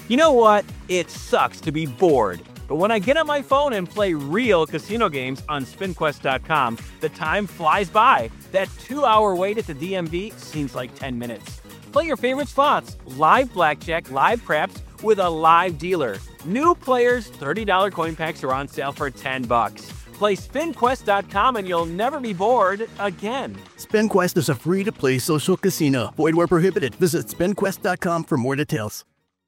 You know what? It sucks to be bored. But when I get on my phone and play real casino games on SpinQuest.com, the time flies by. That 2-hour wait at the DMV seems like 10 minutes. Play your favorite slots, live blackjack, live craps, with a live dealer. New players, $30 coin packs are on sale for $10. Play SpinQuest.com and you'll never be bored again. SpinQuest is a free-to-play social casino. Void where prohibited. Visit SpinQuest.com for more details.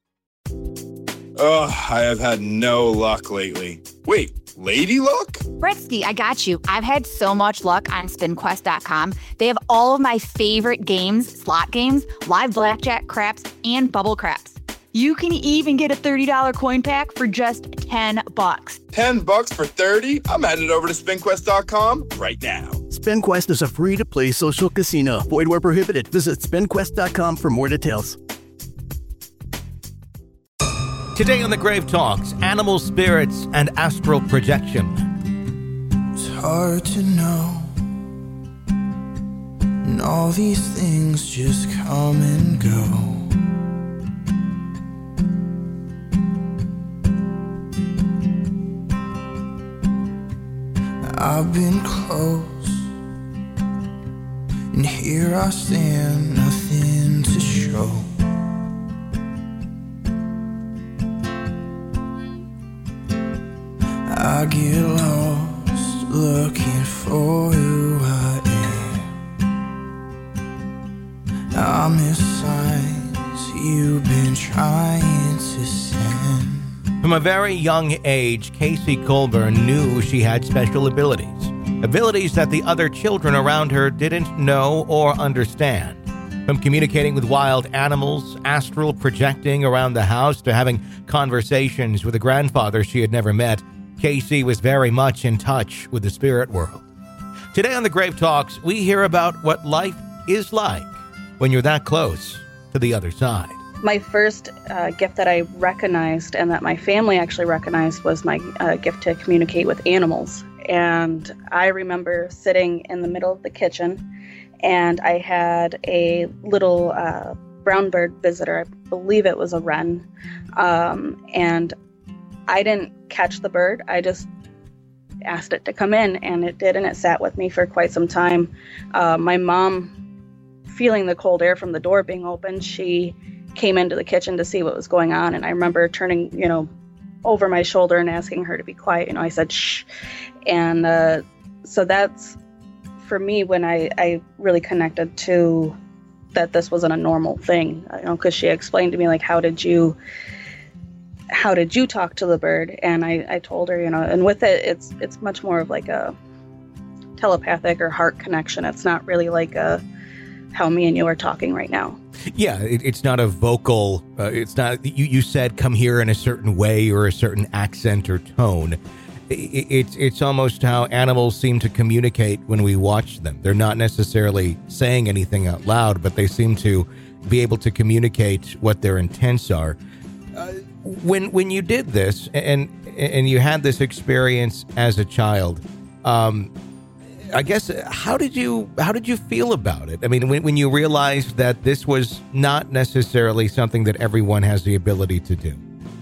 Ugh, I have had no luck lately. Wait, lady luck? Britsky, I got you. I've had so much luck on SpinQuest.com. They have all of my favorite games, slot games, live blackjack, craps, and bubble craps. You can even get a $30 coin pack for just $10. $10 for 30? I'm headed over to SpinQuest.com right now. SpinQuest is a free-to-play social casino. Void where prohibited. Visit SpinQuest.com for more details. Today on The Grave Talks, animal spirits and astral projection. It's hard to know, and all these things just come and go. I've been close, and here I stand, nothing to show. I get lost looking for who I am. I miss signs you've been trying to send. From a very young age, Casey Colburn knew she had special abilities. Abilities that the other children around her didn't know or understand. From communicating with wild animals, astral projecting around the house, to having conversations with a grandfather she had never met, Casey was very much in touch with the spirit world. Today on The Grave Talks, we hear about what life is like when you're that close to the other side. My first gift that I recognized and that my family actually recognized was my gift to communicate with animals. And I remember sitting in the middle of the kitchen, and I had a little brown bird visitor. I believe it was a wren. And I didn't catch the bird. I just asked it to come in, and it did, and it sat with me for quite some time. My mom, feeling the cold air from the door being open, she came into the kitchen to see what was going on, and I remember turning, over my shoulder and asking her to be quiet. I said, shh. And so that's, for me, when I really connected to that this wasn't a normal thing, because she explained to me, like, how did you talk to the bird? And I told her, and with it, it's much more of like a telepathic or heart connection. It's not really like how me and you are talking right now. Yeah, it's not a vocal, it's not, you said come here in a certain way or a certain accent or tone. It's almost how animals seem to communicate when we watch them. They're not necessarily saying anything out loud, but they seem to be able to communicate what their intents are. When you did this and you had this experience as a child, I guess, how did you feel about it? I mean, when you realized that this was not necessarily something that everyone has the ability to do?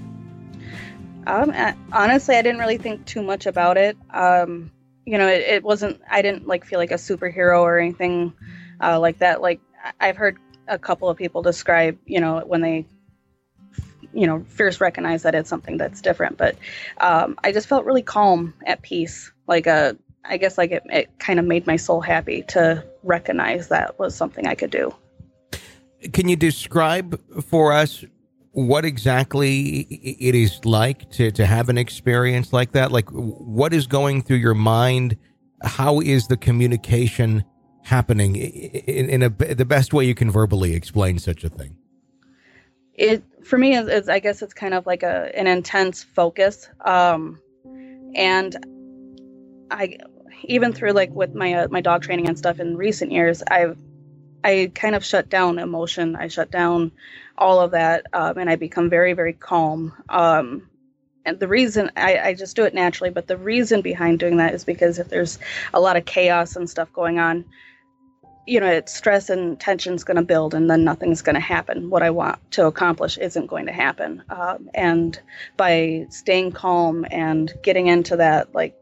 Honestly, I didn't really think too much about it. It wasn't, I didn't feel like a superhero or anything like that. Like, I've heard a couple of people describe, when they, first recognize that it's something that's different. But I just felt really calm, at peace. I guess it kind of made my soul happy to recognize that was something I could do. Can you describe for us what exactly it is like to have an experience like that? Like, what is going through your mind? How is the communication happening in the best way you can verbally explain such a thing? It, for me, is I guess it's kind of like an intense focus. And I, even through with my dog training and stuff in recent years, I kind of shut down emotion. I shut down all of that, and I become very, very calm. And the reason I just do it naturally, but the reason behind doing that is because if there's a lot of chaos and stuff going on, it's stress and tension's going to build, and then nothing's going to happen. What I want to accomplish isn't going to happen. And by staying calm and getting into that like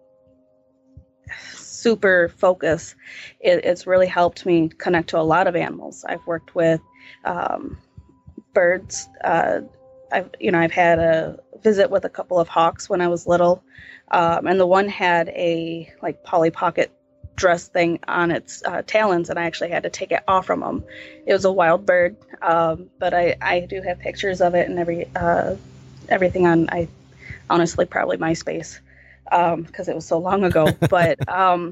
super focus, it's really helped me connect to a lot of animals. I've worked with birds. I've had a visit with a couple of hawks when I was little, and the one had a like Polly Pocket dress thing on its talons, and I actually had to take it off from them. It was a wild bird, but I do have pictures of it and everything on, I honestly probably MySpace, because it was so long ago. But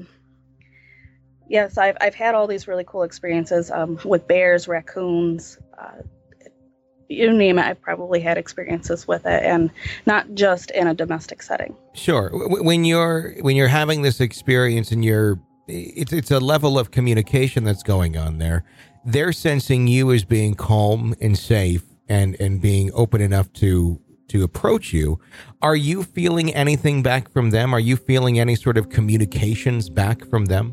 yes, I've had all these really cool experiences with bears, raccoons, you name it. I've probably had experiences with it, and not just in a domestic setting. Sure. When you're having this experience and it's a level of communication that's going on there. They're sensing you as being calm and safe and being open enough to approach you. Are you feeling anything back from them? Are you feeling any sort of communications back from them?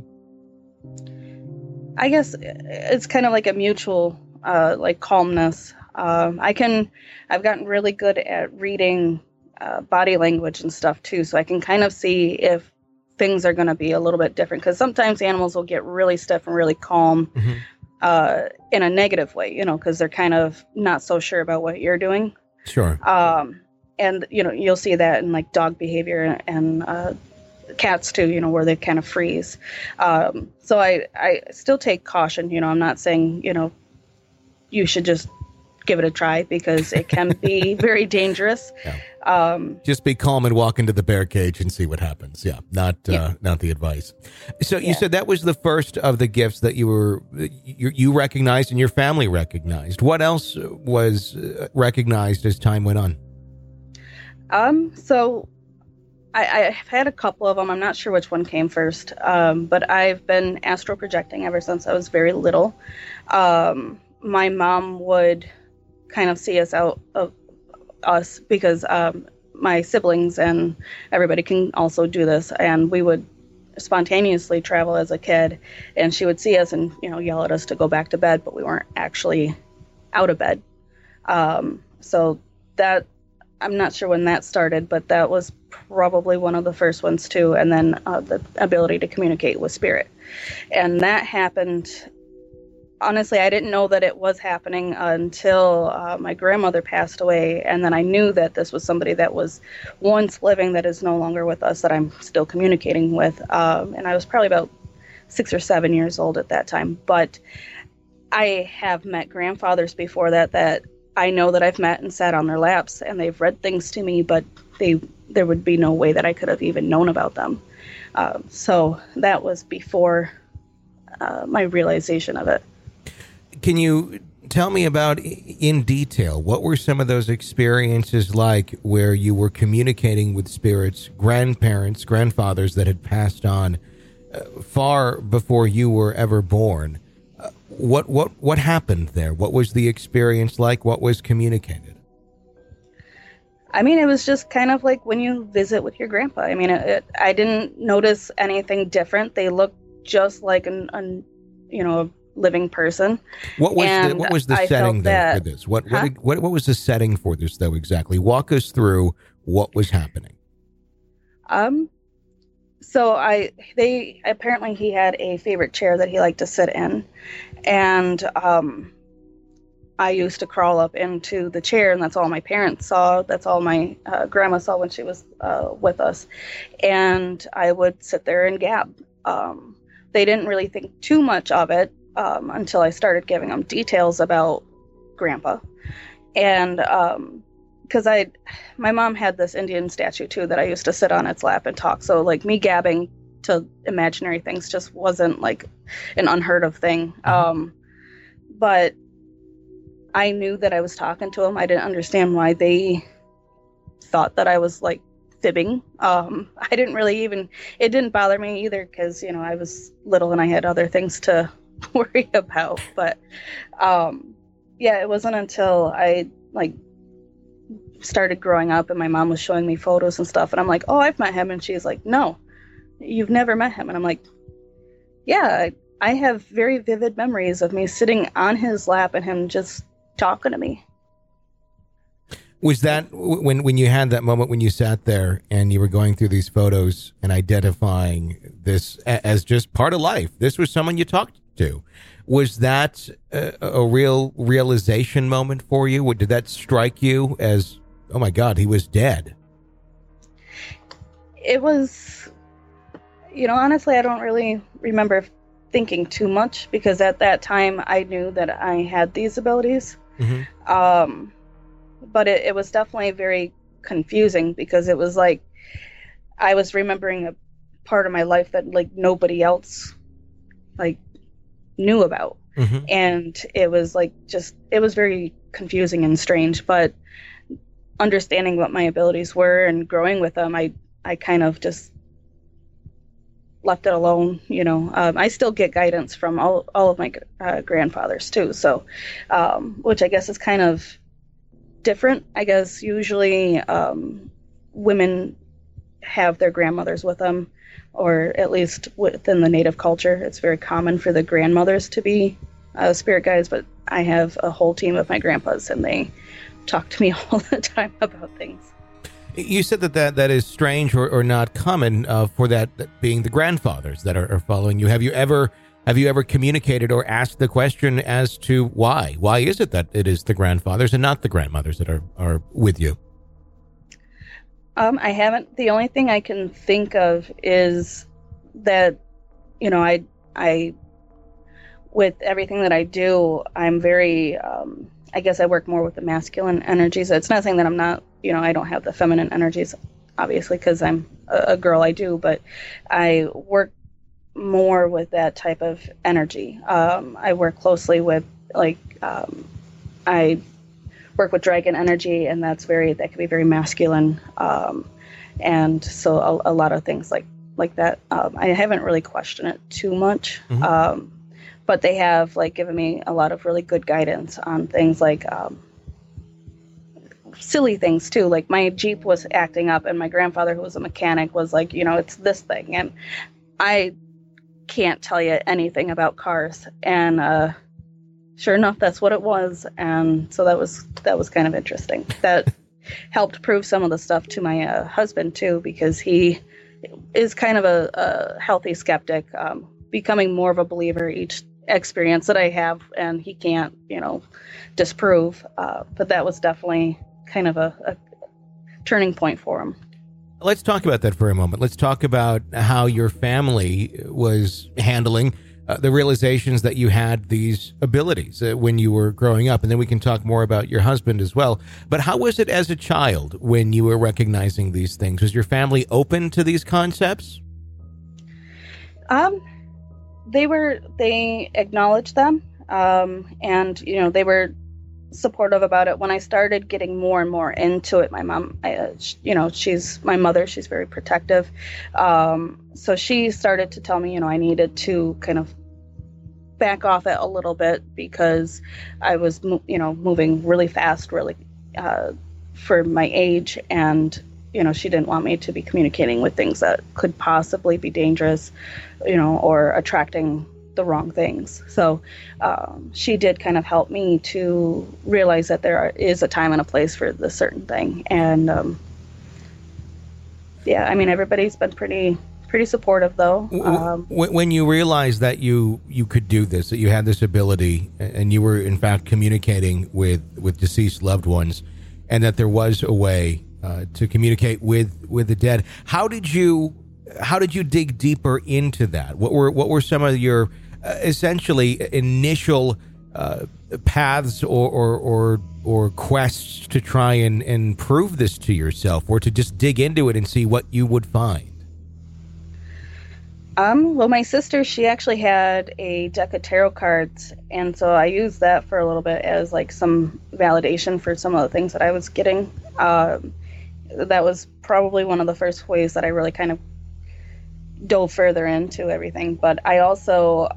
I guess it's kind of like a mutual like calmness. I've gotten really good at reading body language and stuff too, so I can kind of see if things are going to be a little bit different, because sometimes animals will get really stiff and really calm in a negative way, because they're kind of not so sure about what you're doing. Sure. And, you'll see that in like dog behavior and cats too, where they kind of freeze. So I still take caution. I'm not saying, you should just give it a try, because it can be very dangerous. Yeah. Just be calm and walk into the bear cage and see what happens. Yeah, not the advice. So you said that was the first of the gifts that you recognized and your family recognized. What else was recognized as time went on? So I've had a couple of them. I'm not sure which one came first, but I've been astral projecting ever since I was very little. My mom would kind of see us out of us, because my siblings and everybody can also do this, and we would spontaneously travel as a kid, and she would see us and yell at us to go back to bed, but we weren't actually out of bed. So that, I'm not sure when that started, but that was probably one of the first ones too. And then the ability to communicate with spirit, and that happened. Honestly, I didn't know that it was happening until my grandmother passed away, and then I knew that this was somebody that was once living that is no longer with us, that I'm still communicating with. And I was probably about 6 or 7 years old at that time. But I have met grandfathers before that I know that I've met and sat on their laps, and they've read things to me, but there would be no way that I could have even known about them. So that was before my realization of it. Can you tell me about, in detail, what were some of those experiences like where you were communicating with spirits, grandparents, grandfathers that had passed on far before you were ever born? What happened there? What was the experience like? What was communicated? I mean, it was just kind of like when you visit with your grandpa. I mean, I didn't notice anything different. They looked just like a living person. What was the setting though for this? What was the setting for this though exactly? Walk us through what was happening. So apparently he had a favorite chair that he liked to sit in, and I used to crawl up into the chair, and that's all my parents saw. That's all my grandma saw when she was with us, and I would sit there and gab. They didn't really think too much of it until I started giving them details about Grandpa. And because my mom had this Indian statue too that I used to sit on its lap and talk. So like me gabbing to imaginary things just wasn't like an unheard of thing. But I knew that I was talking to them. I didn't understand why they thought that I was like fibbing. I didn't really it didn't bother me either, because I was little and I had other things to worry about. But it wasn't until I started growing up and my mom was showing me photos and stuff, and I'm like, oh, I've met him, and she's like, no, you've never met him. And I'm like, yeah, I have very vivid memories of me sitting on his lap and him just talking to me. Was that when you had that moment when you sat there and you were going through these photos and identifying this as just part of life? This was someone you talked to. Was that a real realization moment for you? Did that strike you as, oh my God, he was dead? It was, honestly, I don't really remember thinking too much because at that time I knew that I had these abilities. Mm-hmm. But it was definitely very confusing because it was like I was remembering a part of my life that like nobody else like knew about. Mm-hmm. And it was like it was very confusing and strange, but understanding what my abilities were and growing with them, I kind of just left it alone. I still get guidance from all of my grandfathers too. So, which I guess is kind of different. I guess usually women have their grandmothers with them, or at least within the Native culture, it's very common for the grandmothers to be spirit guides, but I have a whole team of my grandpas and they talk to me all the time about things. You said that is strange or not common for that being the grandfathers that are following you. Have you ever communicated or asked the question as to why? Why is it that it is the grandfathers and not the grandmothers that are with you? I haven't. The only thing I can think of is that, I with everything that I do, I'm very, I guess I work more with the masculine energies. It's not saying that I'm not, I don't have the feminine energies, obviously, because I'm a girl, I do, but I work more with that type of energy. I work closely with I work with dragon energy, and that can be very masculine. And so a lot of things like that. I haven't really questioned it too much. Mm-hmm. But they have given me a lot of really good guidance on things like silly things too. Like my Jeep was acting up and my grandfather, who was a mechanic, was like, it's this thing. And I can't tell you anything about cars, and sure enough, that's what it was. And so that was kind of interesting. That helped prove some of the stuff to my husband too, because he is kind of a healthy skeptic, becoming more of a believer each experience that I have, and he can't disprove, but that was definitely kind of a turning point for him. Let's talk about that for a moment. Let's talk about how your family was handling the realizations that you had these abilities when you were growing up. And then we can talk more about your husband as well. But how was it as a child when you were recognizing these things? Was your family open to these concepts? They acknowledged them. And, they were supportive about it. When I started getting more and more into it, my mom, she's my mother, she's very protective. So she started to tell me, I needed to kind of back off it a little bit because I was, moving really fast, really, for my age. And, she didn't want me to be communicating with things that could possibly be dangerous, or attracting the wrong things. So she did kind of help me to realize that there is a time and a place for this certain thing. And everybody's been pretty supportive though. When you realized that you could do this, that you had this ability, and you were in fact communicating with deceased loved ones, and that there was a way to communicate with the dead, how did you dig deeper into that? What were some of your essentially initial paths or quests to try and prove this to yourself, or to just dig into it and see what you would find? Well, my sister, she actually had a deck of tarot cards, and so I used that for a little bit as some validation for some of the things that I was getting. That was probably one of the first ways that I really kind of dove further into everything. But I also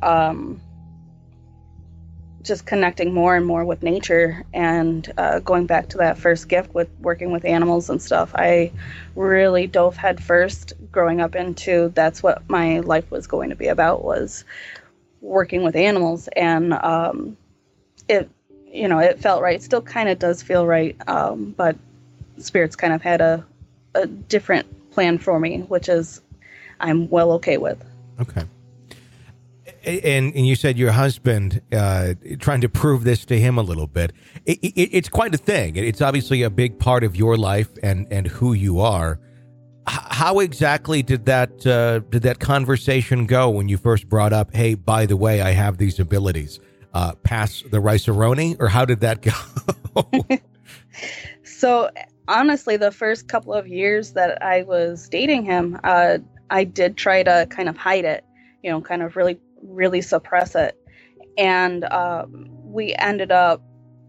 just connecting more and more with nature, and going back to that first gift with working with animals and stuff, I really dove head first growing up into that's what my life was going to be about, was working with animals, and it felt right. Still kind of does feel right, but spirits kind of had a different plan for me, which is I'm well okay with. Okay. And you said your husband, trying to prove this to him a little bit. It's quite a thing. It's obviously a big part of your life and who you are. How exactly did that conversation go when you first brought up, hey, by the way, I have these abilities? Pass the rice-a-roni, or how did that go? So honestly, the first couple of years that I was dating him, I did try to kind of hide it, kind of really, really suppress it. And we ended up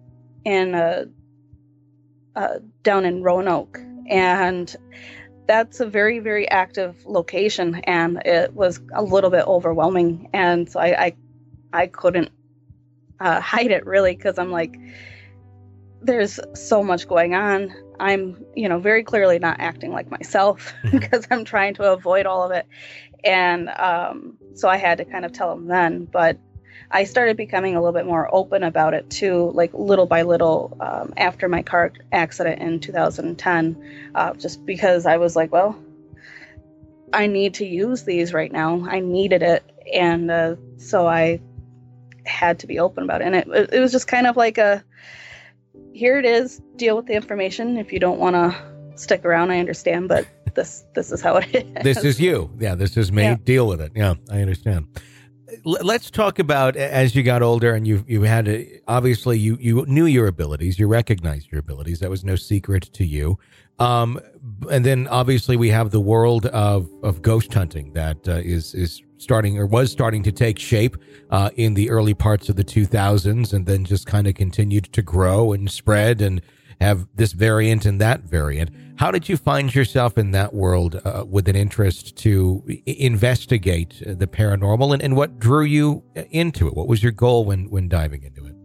down in Roanoke, and that's a very, very active location, and it was a little bit overwhelming. And so I couldn't hide it really, because I'm like, there's so much going on. I'm, very clearly not acting like myself because I'm trying to avoid all of it. And so I had to kind of tell him then, but I started becoming a little bit more open about it too, like little by little, after my car accident in 2010, just because I was like, well, I need to use these right now. I needed it. And so I had to be open about it. And it was just kind of like here it is, deal with the information. If you don't want to stick around, I understand, but this is how it is. This is you. Yeah, this is me. Yeah. Deal with it. Yeah, I understand. Let's talk about, as you got older and you had obviously you knew your abilities, you recognized your abilities. That was no secret to you. And then obviously we have the world of ghost hunting that is starting or was starting to take shape in the early parts of the 2000s, and then just kind of continued to grow and spread and have this variant and that variant. How did you find yourself in that world with an interest to investigate the paranormal, and what drew you into it? What was your goal when diving into it?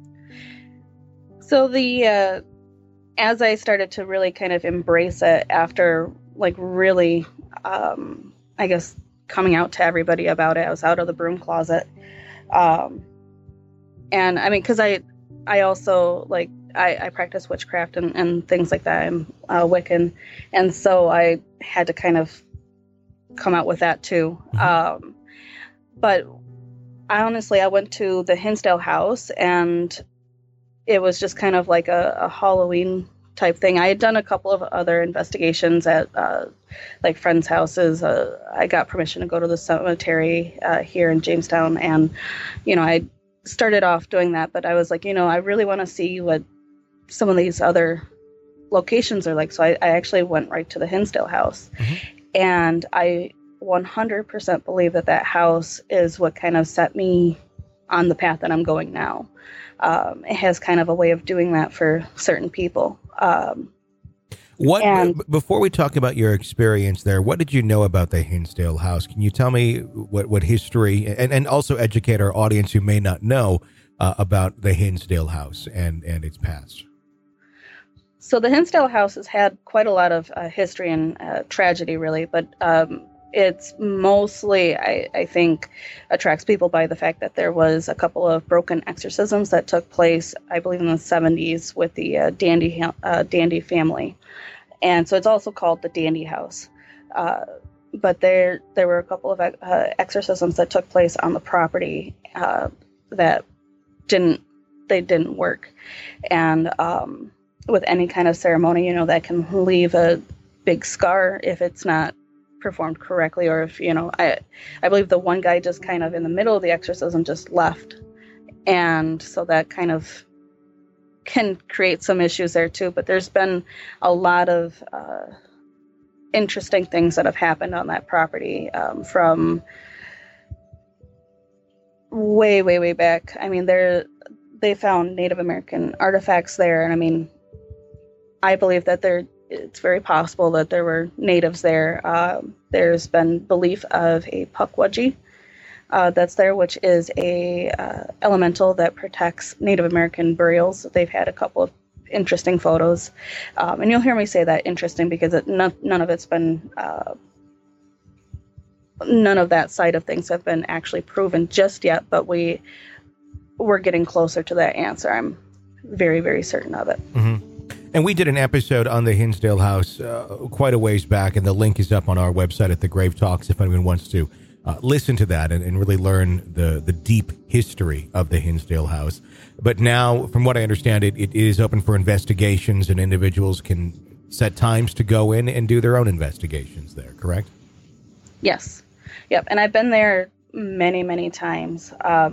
So as I started to really kind of embrace it after like really, I guess, coming out to everybody about it, I was out of the broom closet. And I mean, cause I also like, I practice witchcraft and things like that. I'm Wiccan. And so I had to kind of come out with that too. But I went to the Hinsdale house, and it was just kind of like a Halloween type thing. I had done a couple of other investigations at like friends' houses. I got permission to go to the cemetery here in Jamestown, and I started off doing that, but I was like, I really want to see what some of these other locations are like. So I actually went right to the Hinsdale house, and I 100% believe that house is what kind of set me on the path that I'm going now. It has kind of a way of doing that for certain people. Before we talk about your experience there, what did you know about the Hinsdale house? Can you tell me what history, and also educate our audience who may not know about the Hinsdale house and its past? So the Hinsdale house has had quite a lot of history and tragedy, really, but it's mostly, I think, attracts people by the fact that there was a couple of broken exorcisms that took place, I believe, in the 70s with the Dandy family. And so it's also called the Dandy House. But there were a couple of exorcisms that took place on the property that didn't work. And with any kind of ceremony, that can leave a big scar if it's not performed correctly, or if I believe the one guy just kind of in the middle of the exorcism just left, and so that kind of can create some issues there too. But there's been a lot of interesting things that have happened on that property from way back. I mean, they found Native American artifacts there, and I mean, I believe that it's very possible that there were natives there. There's been belief of a Pukwudgie that's there, which is a elemental that protects Native American burials. They've had a couple of interesting photos, and you'll hear me say that interesting because none of it's been none of that side of things have been actually proven just yet, but we're getting closer to that answer. I'm very, very certain of it. Mm-hmm. And we did an episode on the Hinsdale House quite a ways back, and the link is up on our website at The Grave Talks if anyone wants to listen to that and really learn the deep history of the Hinsdale House. But now, from what I understand, it is open for investigations, and individuals can set times to go in and do their own investigations there, correct? Yes. Yep. And I've been there many, many times.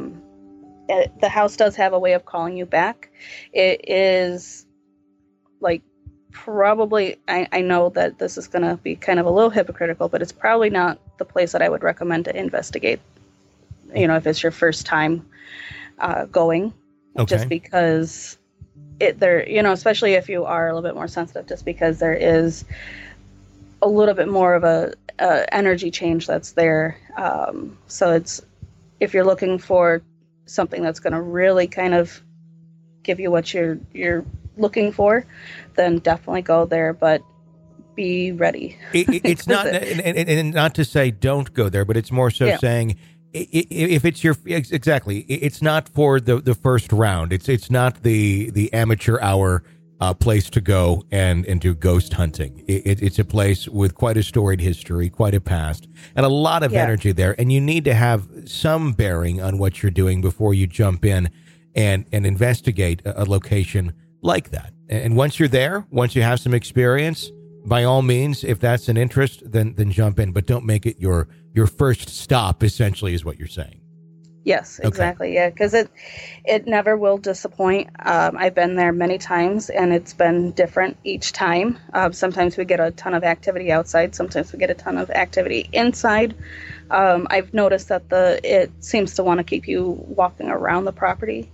The house does have a way of calling you back. It is like probably, I know that this is going to be kind of a little hypocritical, but it's probably not the place that I would recommend to investigate, if it's your first time going. Okay. Just because especially if you are a little bit more sensitive, just because there is a little bit more of a energy change that's there. So if you're looking for something that's going to really kind of give you what you're looking for, then definitely go there, but be ready. It's not, and not to say don't go there, but it's more so saying if it's exactly, it's not for the first round. It's not the amateur hour place to go and do ghost hunting. It's a place with quite a storied history, quite a past, and a lot of energy there. And you need to have some bearing on what you're doing before you jump in and investigate a location like that. And once you're there, once you have some experience, by all means, if that's an interest, then jump in. But don't make it your first stop, essentially, is what you're saying. Yes, exactly. Okay. Yeah, because it never will disappoint. I've been there many times, and it's been different each time. Sometimes we get a ton of activity outside. Sometimes we get a ton of activity inside. I've noticed that it seems to want to keep you walking around the property.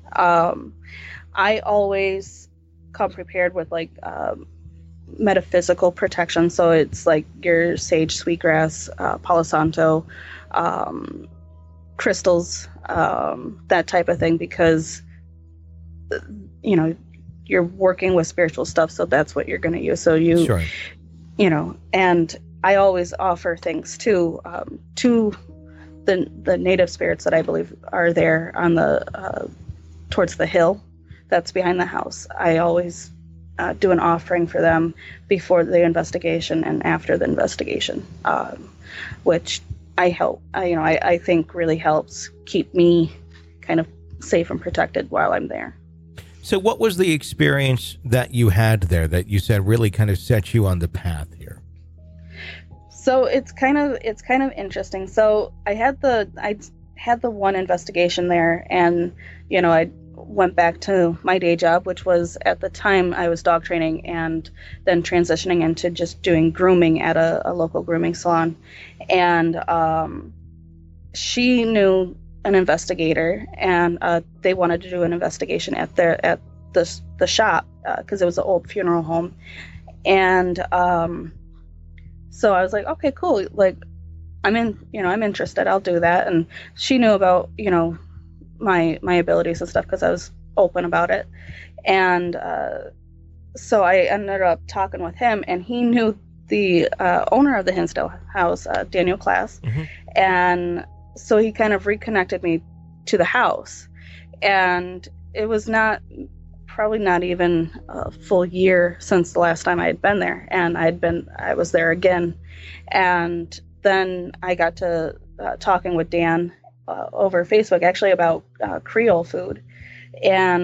I always come prepared with metaphysical protection. So it's like your sage, sweetgrass, Palo Santo, crystals, that type of thing, because you're working with spiritual stuff, so that's what you're going to use. So sure. And I always offer things to the native spirits that I believe are there on the towards the hill that's behind the house. I always do an offering for them before the investigation and after the investigation, which I think really helps keep me kind of safe and protected while I'm there. So what was the experience that you had there that you said really kind of set you on the path here? So it's kind of interesting. So I had the one investigation there, and I went back to my day job, which was, at the time, I was dog training, and then transitioning into just doing grooming at a local grooming salon. And she knew an investigator, and they wanted to do an investigation at the shop, because it was an old funeral home. And so I was like, okay, cool. Like, I'm interested. I'll do that. And she knew about, my abilities and stuff, because I was open about it. And so I ended up talking with him, and he knew the owner of the Hinsdale House, Daniel Class. Mm-hmm. And so he kind of reconnected me to the house. And it was probably not even a full year since the last time I had been there. And I was there again. And then I got to talking with Dan over Facebook, actually, about Creole food. And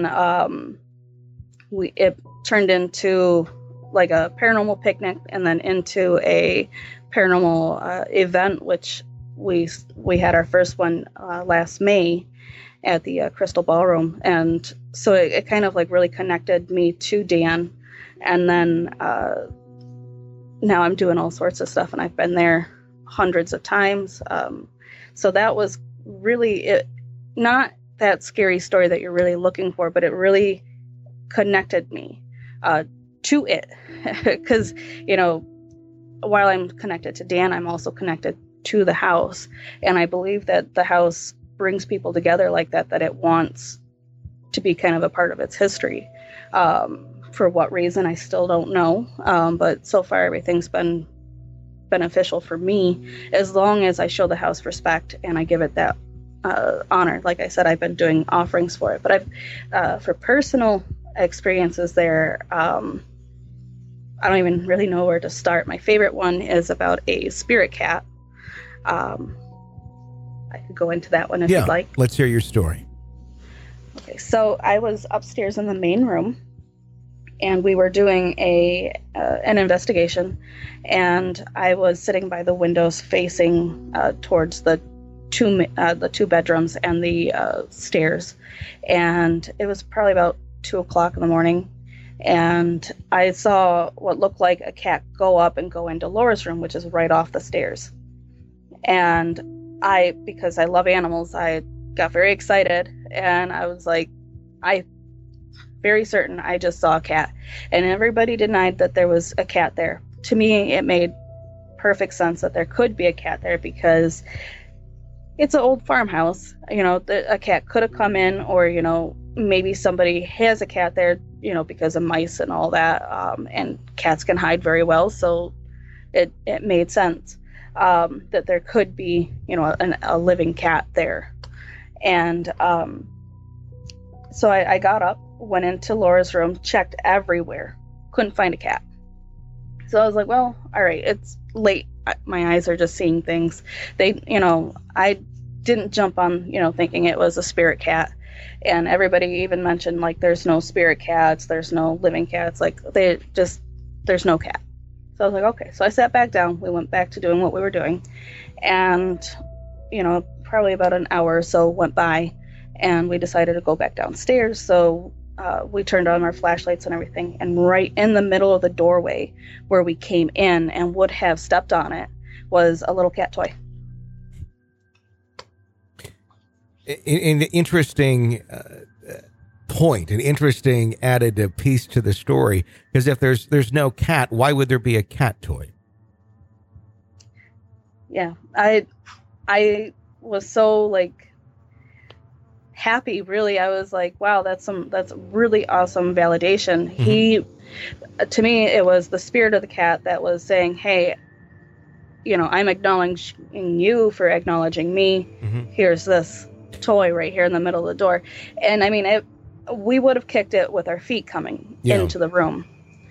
it turned into like a paranormal picnic, and then into a paranormal event, which we had our first one last May at the Crystal Ballroom. And so it kind of like really connected me to Dan. And then now I'm doing all sorts of stuff, and I've been there hundreds of times. So that was really not that scary story that you're really looking for, but it really connected me to it. Because, while I'm connected to Dan, I'm also connected to the house. And I believe that the house brings people together like that it wants to be kind of a part of its history. For what reason, I still don't know. But so far, everything's been beneficial for me as long as I show the house respect and I give it that honor. Like I said, I've been doing offerings for it, but I've for personal experiences there, I don't even really know where to start. My favorite one is about a spirit cat. I could go into that one if you'd like. Let's hear your story. Okay, so I was upstairs in the main room, and we were doing an investigation, and I was sitting by the windows facing towards the two bedrooms and the stairs, and it was probably about 2:00 in the morning, and I saw what looked like a cat go up and go into Laura's room, which is right off the stairs. And because I love animals, I got very excited, and I was like, very certain I just saw a cat. And everybody denied that there was a cat there. To me, it made perfect sense that there could be a cat there, because it's an old farmhouse. A cat could have come in, or, maybe somebody has a cat there, because of mice and all that. And cats can hide very well. So it made sense that there could be, a living cat there. And so I got up, went into Laura's room, checked everywhere, couldn't find a cat. So I was like, well, all right, it's late. My eyes are just seeing things. I didn't jump on, thinking it was a spirit cat. And everybody even mentioned, like, there's no spirit cats, there's no living cats, like, there's no cat. So I was like, okay. So I sat back down. We went back to doing what we were doing. And, probably about an hour or so went by, and we decided to go back downstairs. So we turned on our flashlights and everything. And right in the middle of the doorway where we came in and would have stepped on it was a little cat toy. An interesting point, an interesting added piece to the story, because if there's no cat, why would there be a cat toy? Yeah, I was so, like, happy, really. I was like, wow, that's really awesome validation. Mm-hmm. To me, it was the spirit of the cat that was saying, hey, I'm acknowledging you for acknowledging me. Mm-hmm. Here's this toy right here in the middle of the door. And I mean, we would have kicked it with our feet coming into the room.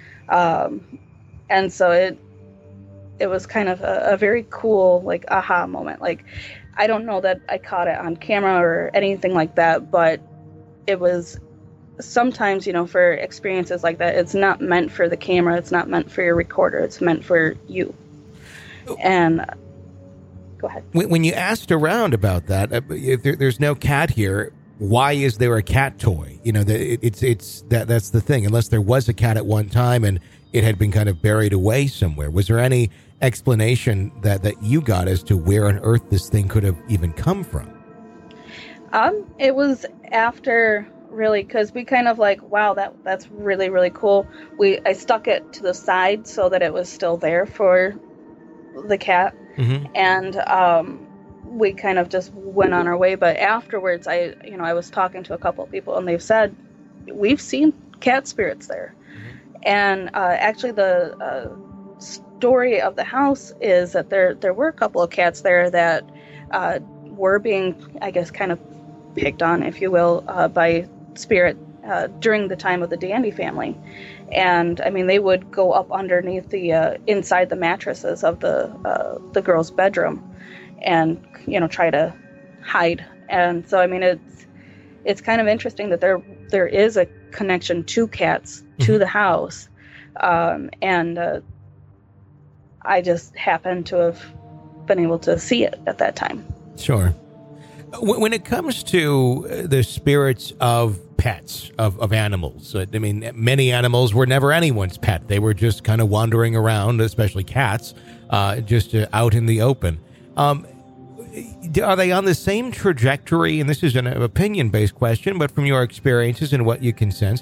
And so it was kind of a very cool, like, aha moment. Like, I don't know that I caught it on camera or anything like that, but it was sometimes, for experiences like that, it's not meant for the camera. It's not meant for your recorder. It's meant for you. And go ahead. When you asked around about that, if there's no cat here, why is there a cat toy? That's the thing. Unless there was a cat at one time and it had been kind of buried away somewhere. Was there any explanation that you got as to where on earth this thing could have even come from? It was after, really, because we kind of like, wow, that's really, really cool. I stuck it to the side so that it was still there for the cat. Mm-hmm. And we kind of just went on our way. But afterwards, I was talking to a couple of people, and they've said, we've seen cat spirits there. Mm-hmm. And actually the story of the house is that there were a couple of cats there that were being, I guess, kind of picked on, if you will, by spirit during the time of the Dandy family. And I mean, they would go up underneath the inside the mattresses of the girl's bedroom and try to hide. And so I mean, it's kind of interesting that there is a connection to cats to the house, and I just happened to have been able to see it at that time. Sure. When it comes to the spirits of pets, of animals, I mean, many animals were never anyone's pet. They were just kind of wandering around, especially cats, just out in the open. Are they on the same trajectory? And this is an opinion-based question, but from your experiences and what you can sense,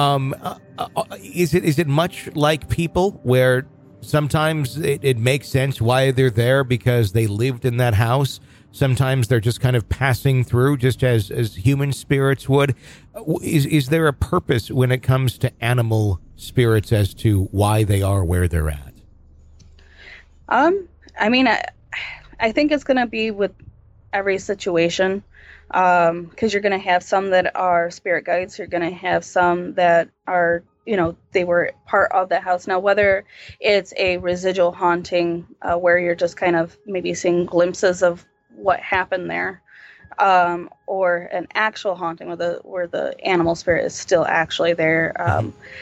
is it much like people, where sometimes it makes sense why they're there because they lived in that house? Sometimes they're just kind of passing through, just as human spirits would. Is there a purpose when it comes to animal spirits as to why they are where they're at? I mean, I think it's going to be with every situation, because you're going to have some that are spirit guides. You're going to have some that are, they were part of the house. Now, whether it's a residual haunting, where you're just kind of maybe seeing glimpses of what happened there, or an actual haunting where the animal spirit is still actually there,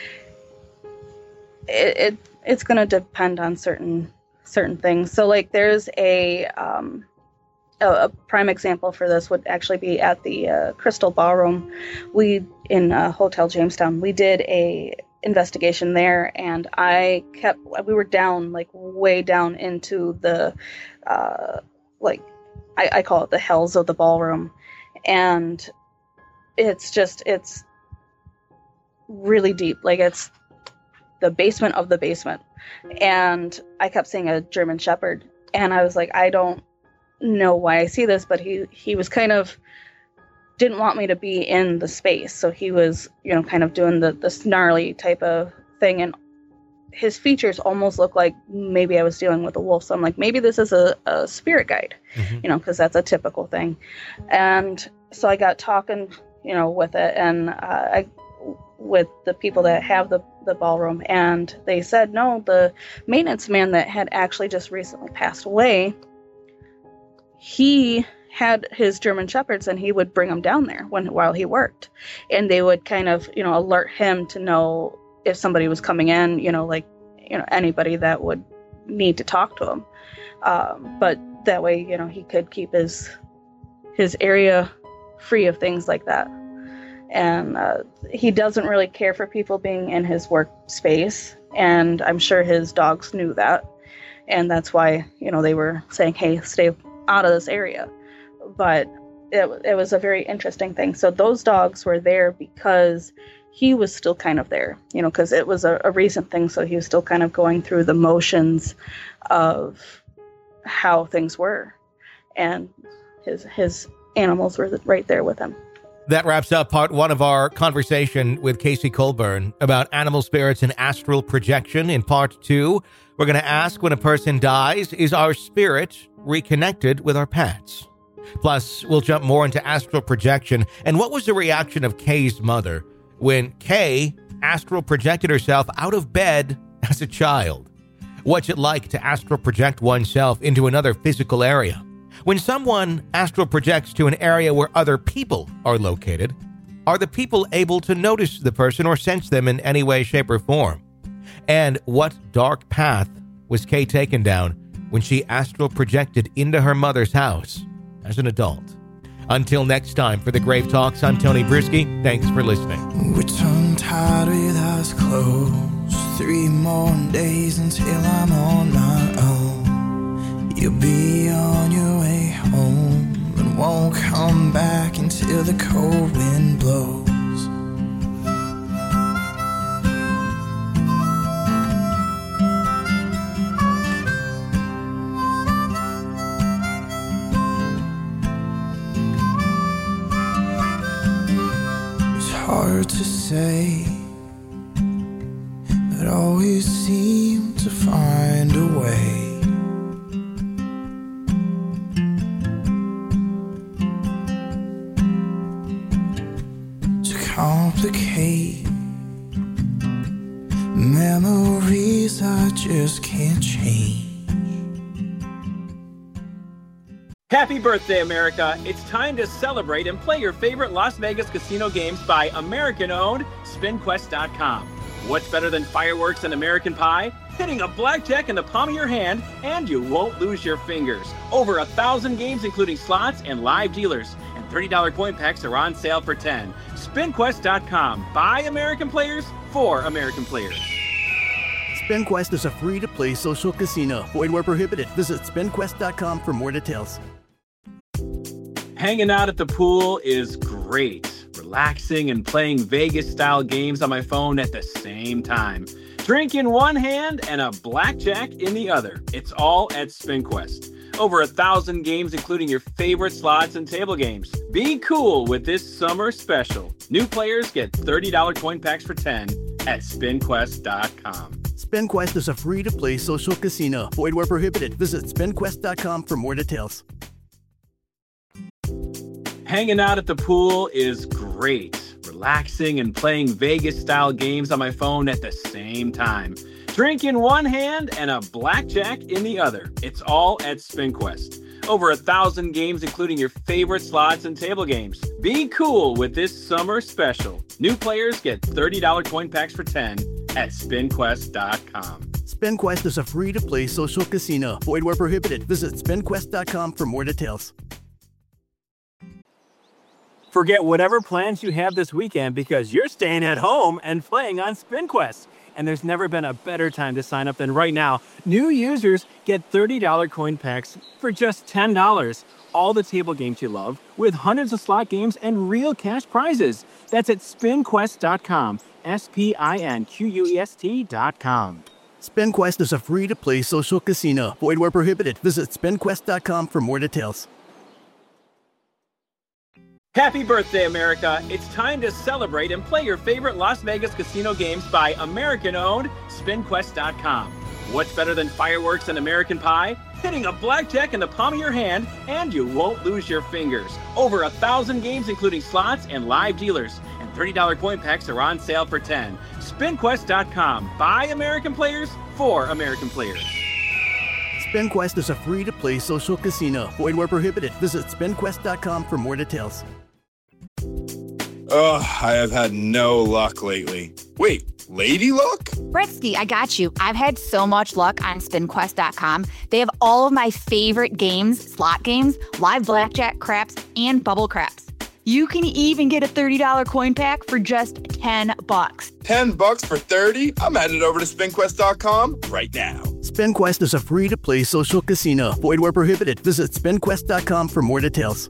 it's going to depend on certain things. So, like, there's a prime example for this would actually be at the Crystal Ballroom. We in Hotel Jamestown, we did a investigation there, and we were down, like, way down into the I call it the hells of the ballroom, and it's really deep. Like, it's the basement of the basement, and I kept seeing a German Shepherd, and I was like, I don't know why I see this, but he was kind of didn't want me to be in the space, so he was kind of doing the snarly type of thing, and his features almost look like maybe I was dealing with a wolf. So I'm like, maybe this is a spirit guide, because that's a typical thing. And so I got talking with it, and with the people that have the ballroom, and they said no, the maintenance man that had actually just recently passed away, he had his German Shepherds, and he would bring them down there while he worked, and they would kind of alert him to know if somebody was coming in, anybody that would need to talk to him, but that way he could keep his area free of things like that. And he doesn't really care for people being in his workspace, and I'm sure his dogs knew that, and that's why they were saying, hey, stay out of this area. But it was a very interesting thing. So those dogs were there because he was still kind of there, because it was a recent thing, so he was still kind of going through the motions of how things were, and his animals were right there with him. That wraps up part one of our conversation with Casey Colburn about animal spirits and astral projection. In part two, we're going to ask, when a person dies, is our spirit reconnected with our pets? Plus, we'll jump more into astral projection and what was the reaction of Kay's mother when Kay astral projected herself out of bed as a child. What's it like to astral project oneself into another physical area? When someone astral projects to an area where other people are located, are the people able to notice the person or sense them in any way, shape, or form? And what dark path was Kay taken down when she astral projected into her mother's house as an adult? Until next time, for the Grave Talks, I'm Tony Brisky. Thanks for listening. We're tongue-tied with eyes closed. 3 more days until I'm on my own. You'll be on your way home and won't come back until the cold wind blows. Hard to say, but always seem to find a way. To complicate memories I just can't change. Happy birthday, America. It's time to celebrate and play your favorite Las Vegas casino games by American-owned SpinQuest.com. What's better than fireworks and American pie? Hitting a blackjack in the palm of your hand, and you won't lose your fingers. Over 1,000 games, including slots and live dealers. And $30 point packs are on sale for $10. SpinQuest.com. By American players, for American players. SpinQuest is a free-to-play social casino. Void where prohibited. Visit SpinQuest.com for more details. Hanging out at the pool is great. Relaxing and playing Vegas-style games on my phone at the same time. Drink in one hand and a blackjack in the other. It's all at SpinQuest. Over 1,000 games, including your favorite slots and table games. Be cool with this summer special. New players get $30 coin packs for $10 at SpinQuest.com. SpinQuest is a free-to-play social casino. Void where prohibited. Visit SpinQuest.com for more details. Hanging out at the pool is great. Relaxing and playing Vegas-style games on my phone at the same time. Drink in one hand and a blackjack in the other. It's all at SpinQuest. Over 1,000 games, including your favorite slots and table games. Be cool with this summer special. New players get $30 coin packs for 10 at SpinQuest.com. SpinQuest is a free-to-play social casino. Void where prohibited. Visit SpinQuest.com for more details. Forget whatever plans you have this weekend because you're staying at home and playing on SpinQuest. And there's never been a better time to sign up than right now. New users get $30 coin packs for just $10. All the table games you love with hundreds of slot games and real cash prizes. That's at SpinQuest.com. SpinQuest.com. SpinQuest is a free-to-play social casino. Void where prohibited. Visit SpinQuest.com for more details. Happy birthday, America. It's time to celebrate and play your favorite Las Vegas casino games by American-owned SpinQuest.com. What's better than fireworks and American pie? Hitting a blackjack in the palm of your hand, and you won't lose your fingers. Over 1,000 games, including slots and live dealers. And $30 coin packs are on sale for 10. SpinQuest.com. By American players, for American players. SpinQuest is a free-to-play social casino. Void where prohibited. Visit SpinQuest.com for more details. Ugh, I have had no luck lately. Wait, lady luck? Bretsky, I got you. I've had so much luck on SpinQuest.com. They have all of my favorite games, slot games, live blackjack, craps, and bubble craps. You can even get a $30 coin pack for just $10. $10 for 30? I'm headed over to SpinQuest.com right now. SpinQuest is a free-to-play social casino. Void where prohibited. Visit SpinQuest.com for more details.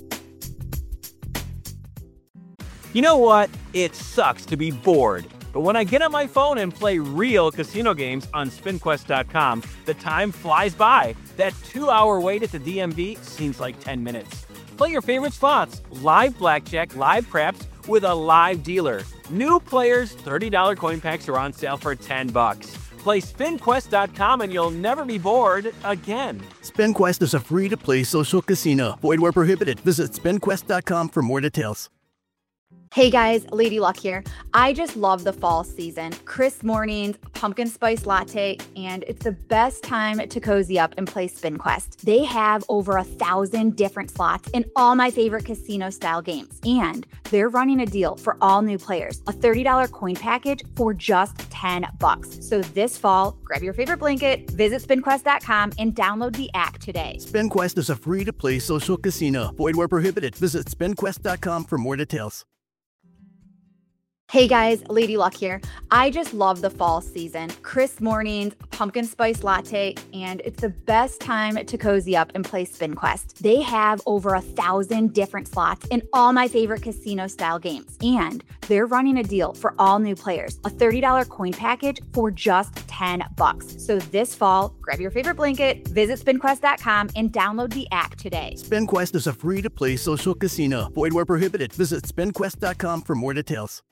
You know what? It sucks to be bored. But when I get on my phone and play real casino games on SpinQuest.com, the time flies by. That 2-hour wait at the DMV seems like 10 minutes. Play your favorite slots, live blackjack, live craps with a live dealer. New players, $30 coin packs are on sale for $10. Play SpinQuest.com and you'll never be bored again. SpinQuest is a free-to-play social casino. Void where prohibited. Visit SpinQuest.com for more details. Hey guys, Lady Luck here. I just love the fall season. Crisp mornings, pumpkin spice latte, and it's the best time to cozy up and play SpinQuest. They have over 1,000 different slots in all my favorite casino style games. And they're running a deal for all new players, a $30 coin package for just $10. So this fall, grab your favorite blanket, visit SpinQuest.com, and download the app today. SpinQuest is a free-to-play social casino. Void where prohibited. Visit SpinQuest.com for more details. Hey guys, Lady Luck here. I just love the fall season. Crisp mornings, pumpkin spice latte, and it's the best time to cozy up and play SpinQuest. They have over 1,000 different slots in all my favorite casino style games. And they're running a deal for all new players, a $30 coin package for just $10. So this fall, grab your favorite blanket, visit SpinQuest.com, and download the app today. SpinQuest is a free-to-play social casino. Void where prohibited. Visit SpinQuest.com for more details.